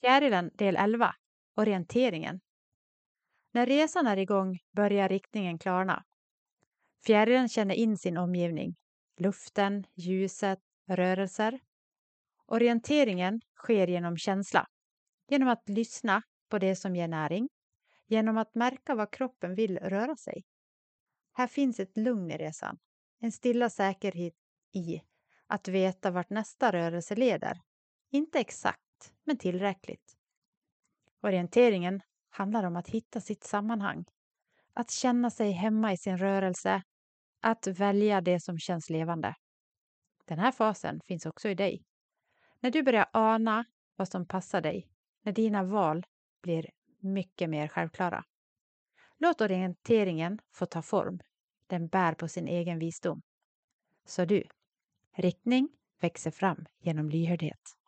Fjärilen del 11. Orienteringen. När resan är igång börjar riktningen klarna. Fjärilen känner in sin omgivning. Luften, ljuset, rörelser. Orienteringen sker genom känsla. Genom att lyssna på det som ger näring. Genom att märka vad kroppen vill röra sig. Här finns ett lugn i resan. En stilla säkerhet i att veta vart nästa rörelse leder. Inte exakt, men tillräckligt. Orienteringen handlar om att hitta sitt sammanhang. Att känna sig hemma i sin rörelse. Att välja det som känns levande. Den här fasen finns också i dig. När du börjar ana vad som passar dig. När dina val blir mycket mer självklara. Låt orienteringen få ta form. Den bär på sin egen visdom. Så riktning växer fram genom lyhördhet.